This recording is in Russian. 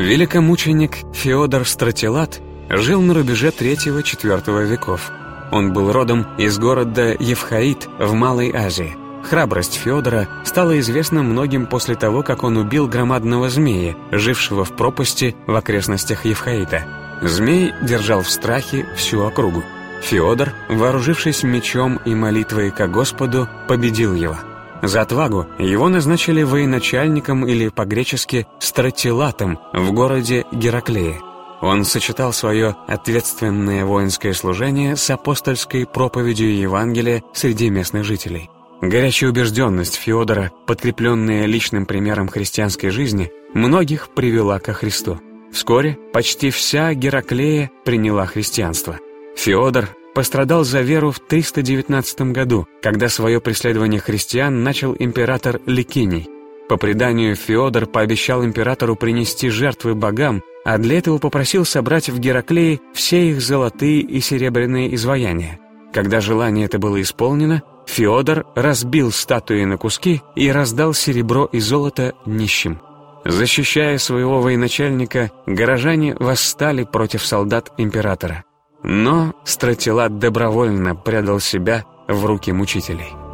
Великомученик Феодор Стратилат жил на рубеже III-IV веков. Он был родом из города Евхаид в Малой Азии. Храбрость Феодора стала известна многим после того, как он убил громадного змея, жившего в пропасти в окрестностях Евхаида. Змей держал в страхе всю округу. Феодор, вооружившись мечом и молитвой ко Господу, победил его. За отвагу его назначили военачальником или по-гречески стратилатом в городе Гераклее. Он сочетал свое ответственное воинское служение с апостольской проповедью Евангелия среди местных жителей. Горячая убежденность Феодора, подкрепленная личным примером христианской жизни, многих привела ко Христу. Вскоре почти вся Гераклея приняла христианство. Феодор пострадал за веру в 319 году, когда свое преследование христиан начал император Ликиний. По преданию, Феодор пообещал императору принести жертвы богам, а для этого попросил собрать в Гераклее все их золотые и серебряные изваяния. Когда желание это было исполнено, Феодор разбил статуи на куски и раздал серебро и золото нищим. Защищая своего военачальника, горожане восстали против солдат императора. Но Стратилат добровольно предал себя в руки мучителей.